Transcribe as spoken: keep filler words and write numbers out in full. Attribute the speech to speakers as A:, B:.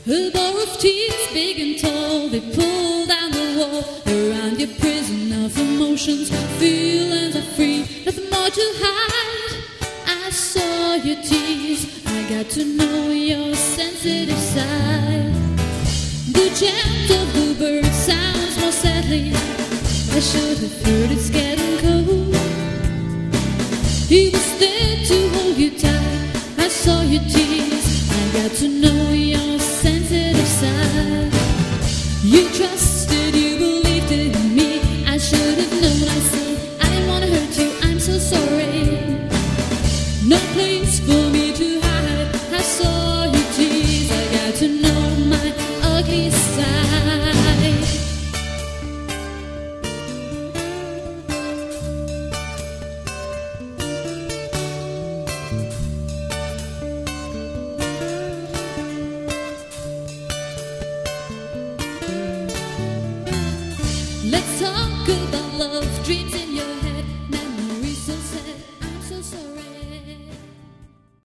A: A bar of tears, big and tall, they pull down the wall around your prison of emotions. Feelings are free, nothing more to hide. I saw your tears, I got to know your sensitive side. The gentle bluebird sounds more sadly. I should have heard it scared.